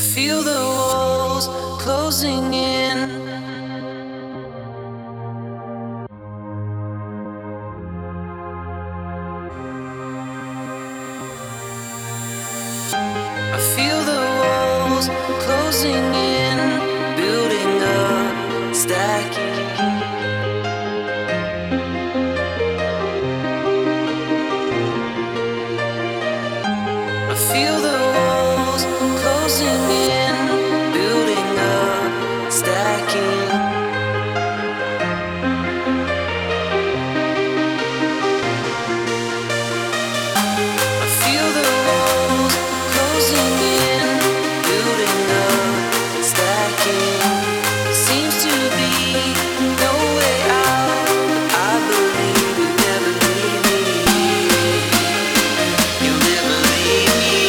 feel the walls closing in. I feel the walls closing in, building up, stacking. I feel the walls closing in, building up, stacking. I feel the walls closing in, building up, stacking. Seems to be no way out, but I believe you'll never leave me. You'll never leave me.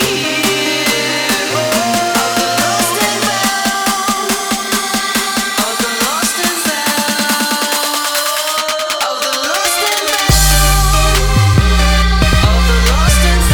Of the lost and found, of the lost and found, of the lost and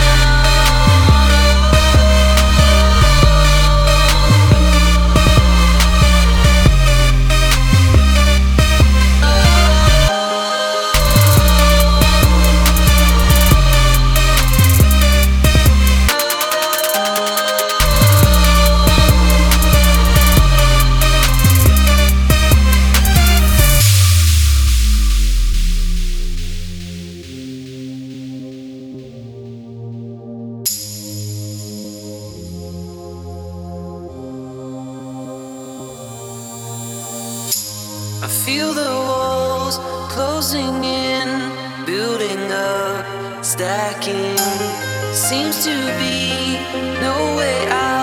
I feel the walls closing in, building up, stacking. Seems to be no way out.